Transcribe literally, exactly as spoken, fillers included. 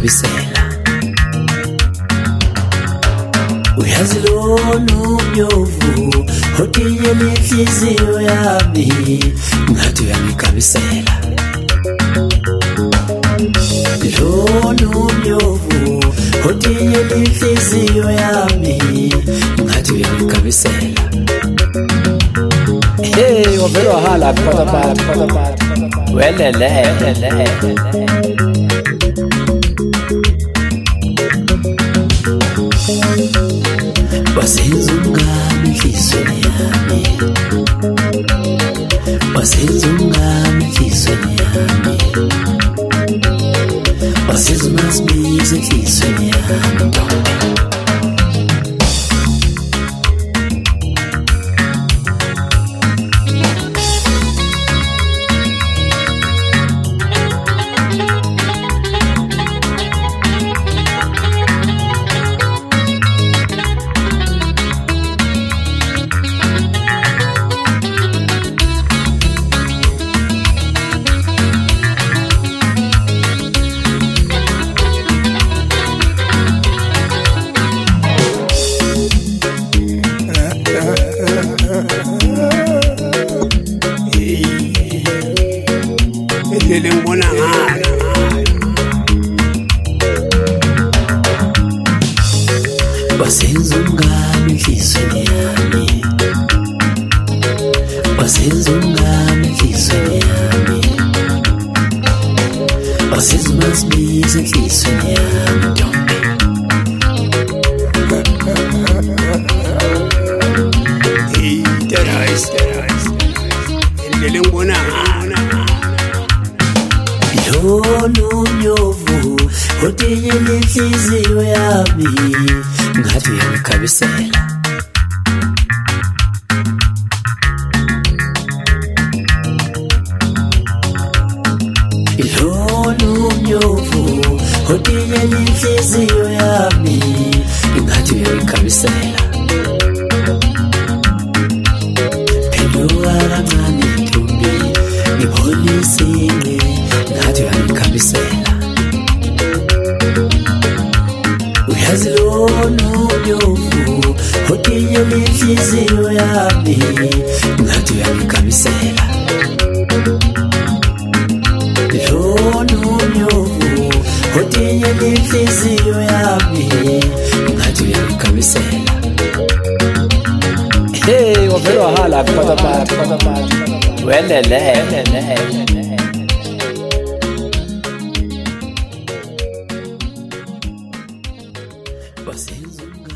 ngikabisela uyazi lona umnyovu otinye inhliziyo yami ngathi uyangikabisela lona umnyovu otinye inhliziyo yami ngathi uyangikabisela. Hey, wavela wahala pata pata pata pata welele welele wasenza umngane enhlizweni yami wasenza umngane enhlizweni yami wasenza uMasibiza enhlizweni yami ngibona ngalo wasenza umngane enhlizweni yami wasenza umngane enhlizweni yami wasenza uMasibiza enhlizweni yami hey terais terais indlela ngibona ngalo lona umnyovu otinye inhliziyo yami ngathi uyangikabisela lona umnyovu otinye inhliziyo yami ngathi uyangikabisela phenduka kancane ntombi ngibonisile ngathi uyangikabisela uyazi lona umnyovu otinye inhliziyo yami ngathi uyangikabisela lona umnyovu otinye inhliziyo yami ngathi uyangikabisela. Hey, wavela wahala pata pata pata pata welele welele wasenza umngane